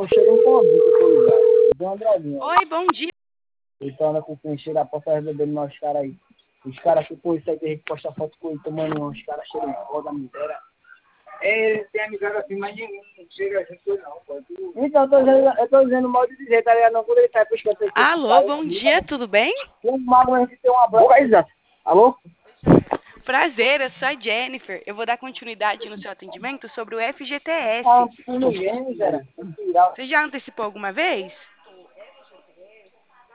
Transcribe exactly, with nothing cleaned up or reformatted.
tô cheirando com a bica, eu tô ligado. Eu dou uma droguinha. Oi, bom dia. Então anda com quem cheira a porta bebendo nós caras aí. Os caras que com isso aí tem que postar foto com ele tomando uma. Os caras cheiram foda, miséria. É, tem amizade assim, mas ninguém chega a gente não, pô. Então, eu tô dizendo, eu tô dizendo mal de dizer, tá ligado? Não, quando ele sai pro escanteio. Alô, bom dia, tudo bem? Tem mal, a gente tem uma boca. Exato. Alô? Prazer, eu sou a Jennifer. Eu vou dar continuidade no seu atendimento sobre o F G T S. Ah, tudo bem, miséria. Você já antecipou alguma vez?